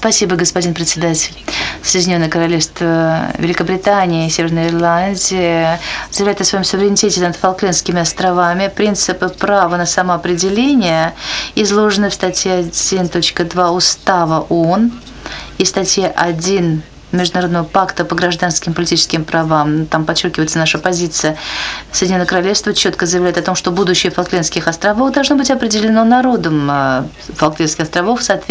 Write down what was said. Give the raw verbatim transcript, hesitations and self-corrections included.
Спасибо, господин председатель. Соединенное Королевство Великобритании и Северная Ирландия заявляют о своем суверенитете над Фолклендскими островами. Принципы права на самоопределение изложены в статье один точка два Устава ООН и статье один Международного пакта по гражданским и политическим правам. Там подчеркивается наша позиция. Соединенное Королевство четко заявляет о том, что будущее Фолклендских островов должно быть определено народом Фолклендских островов в соответствии